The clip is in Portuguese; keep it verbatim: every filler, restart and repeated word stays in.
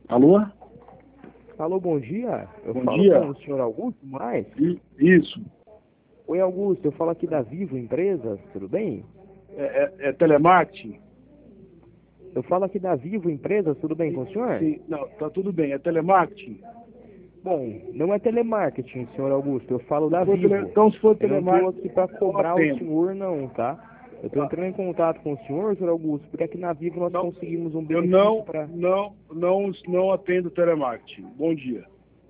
Alô? Alô, bom dia. Eu Bom falo dia. com o senhor Augusto Moraes. I- Isso. Oi, Augusto. Eu falo aqui da Vivo Empresas, tudo bem? É, é, é telemarketing? Eu falo aqui da Vivo Empresas, tudo bem com o senhor? Sim, não, tá tudo bem. É telemarketing? Bom, não é telemarketing, senhor Augusto. Eu falo da Se for Vivo. tele- Então, se for Eu não estou telemarketing, aqui para eu não cobrar o atendo. senhor, não, tá? Eu estou Tá. entrando em contato com o senhor, senhor Augusto, porque aqui na Vivo nós Não, conseguimos um eu benefício não, para... não, não, não atendo telemarketing. Bom dia.